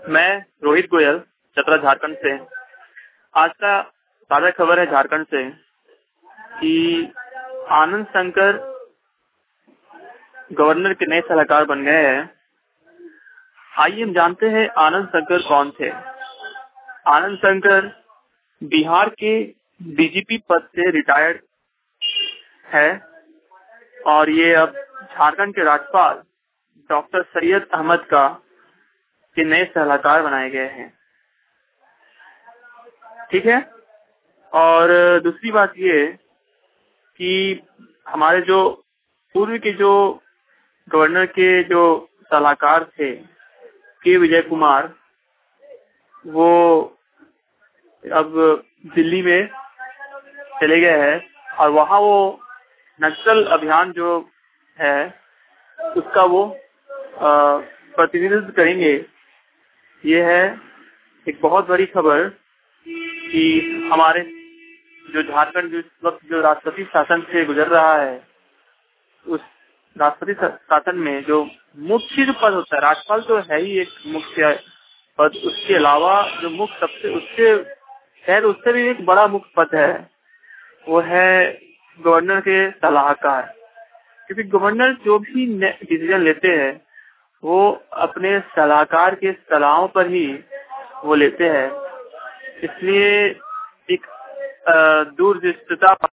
मैं रोहित गोयल चतरा झारखंड से। आज का ताजा खबर है झारखंड से कि आनंद शंकर गवर्नर के नए सलाहकार बन गए हैं। आइए हम जानते हैं आनंद शंकर कौन थे। आनंद शंकर बिहार के डीजीपी पद से रिटायर्ड है और ये अब झारखंड के राज्यपाल डॉक्टर सैयद अहमद का के नए सलाहकार बनाए गए हैं। ठीक है। और दूसरी बात ये कि हमारे जो पूर्व के जो गवर्नर के जो सलाहकार थे के विजय कुमार, वो अब दिल्ली में चले गए हैं और वहाँ वो नक्सल अभियान जो है उसका वो प्रतिनिधित्व करेंगे। ये है एक बहुत बड़ी खबर कि हमारे जो झारखंड जिस वक्त जो राष्ट्रपति शासन से गुजर रहा है, उस राष्ट्रपति शासन में जो मुख्य जो पद होता है, राज्यपाल तो है ही एक मुख्य पद, उसके अलावा जो मुख्य सबसे उससे शायद उससे भी एक बड़ा मुख्य पद है, वो है गवर्नर के सलाहकार। क्योंकि गवर्नर जो भी डिसीजन लेते हैं वो अपने सलाहकार के सलाहों पर ही वो लेते हैं। इसलिए एक दूरदृष्टता